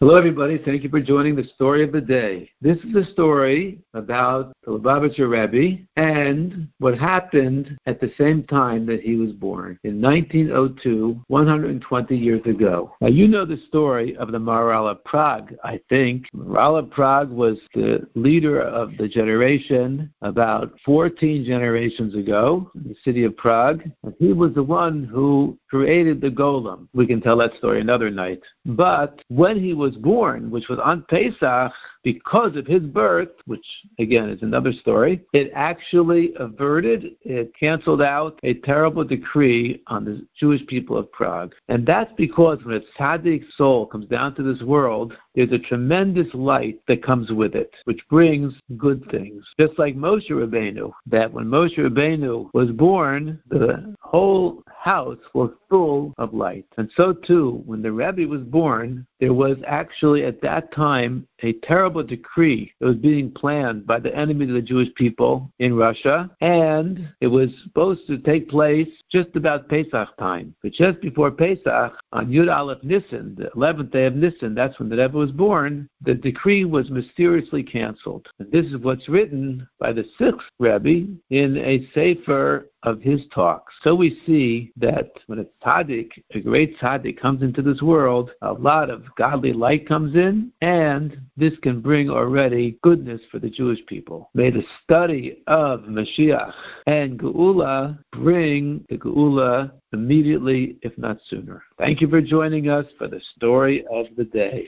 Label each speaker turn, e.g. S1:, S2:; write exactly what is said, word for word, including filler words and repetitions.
S1: Hello, everybody. Thank you for joining the story of the day. This is a story about the Lubavitcher Rebbe and what happened at the same time that he was born in nineteen oh two, one hundred twenty years ago. Now, you know the story of the Maharal of Prague, I think. Maharal of Prague was the leader of the generation about fourteen generations ago in the city of Prague. And he was the one who created the golem. We can tell that story another night. But when he was born, which was on Pesach, because of his birth, which again is another story, it actually averted, it canceled out a terrible decree on the Jewish people of Prague. And that's because when a tzaddik soul comes down to this world, there's a tremendous light that comes with it, which brings good things. Just like Moshe Rabbeinu, that when Moshe Rabbeinu was born, the whole house was full of light. And so too, when the Rebbe was born, there was actually at that time a terrible decree that was being planned by the enemies of the Jewish people in Russia, and it was supposed to take place just about Pesach time. But just before Pesach, on Yud Aleph Nisan, the eleventh day of Nisan, that's when the Rebbe was born, the decree was mysteriously canceled. And this is what's written by the sixth Rebbe in a sefer of his talks. So we see that when a tzaddik, a great tzaddik, comes into this world, a lot of godly light comes in, and this can bring already goodness for the Jewish people. May the study of Mashiach and Geula bring the Geula immediately, if not sooner. Thank you for joining us for the story of the day.